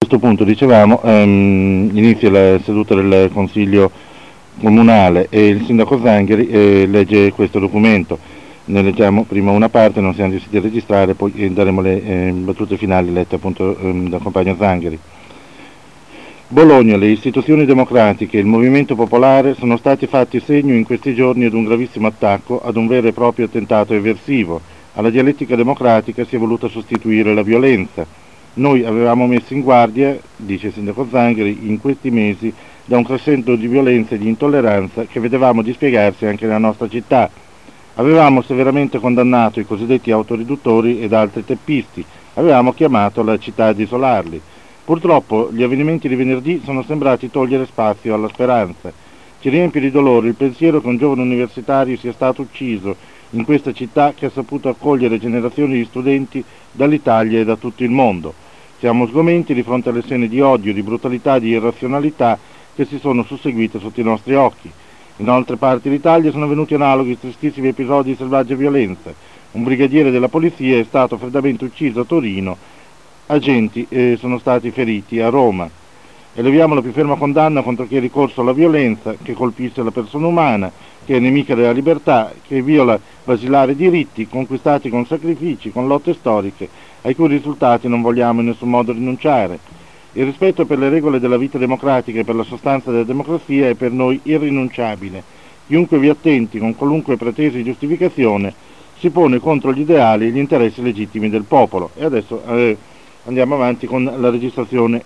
questo punto, dicevamo, inizia la seduta del Consiglio Comunale e il sindaco Zangheri legge questo documento. Ne leggiamo prima una parte, non siamo riusciti a registrare, poi daremo le battute finali lette appunto dal compagno Zangheri. Bologna, le istituzioni democratiche e il movimento popolare sono stati fatti segno in questi giorni ad un gravissimo attacco, ad un vero e proprio attentato eversivo. Alla dialettica democratica si è voluta sostituire la violenza. Noi avevamo messo in guardia, dice il sindaco Zangheri, in questi mesi da un crescendo di violenza e di intolleranza che vedevamo dispiegarsi anche nella nostra città. Avevamo severamente condannato i cosiddetti autoriduttori ed altri teppisti. Avevamo chiamato la città ad isolarli. Purtroppo gli avvenimenti di venerdì sono sembrati togliere spazio alla speranza. Ci riempie di dolore il pensiero che un giovane universitario sia stato ucciso in questa città che ha saputo accogliere generazioni di studenti dall'Italia e da tutto il mondo. Siamo sgomenti di fronte alle scene di odio, di brutalità, di irrazionalità che si sono susseguite sotto i nostri occhi. In altre parti d'Italia sono avvenuti analoghi tristissimi episodi di selvaggia violenza. Un brigadiere della polizia è stato freddamente ucciso a Torino, agenti sono stati feriti a Roma. Eleviamo la più ferma condanna contro chi è ricorso alla violenza, che colpisce la persona umana, che è nemica della libertà, che viola basilari diritti conquistati con sacrifici, con lotte storiche, ai cui risultati non vogliamo in nessun modo rinunciare. Il rispetto per le regole della vita democratica e per la sostanza della democrazia è per noi irrinunciabile. Chiunque vi attenti con qualunque pretesa di giustificazione si pone contro gli ideali e gli interessi legittimi del popolo. E adesso andiamo avanti con la registrazione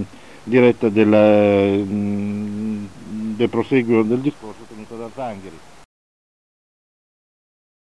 diretta del proseguo del discorso tenuto da Zangheri.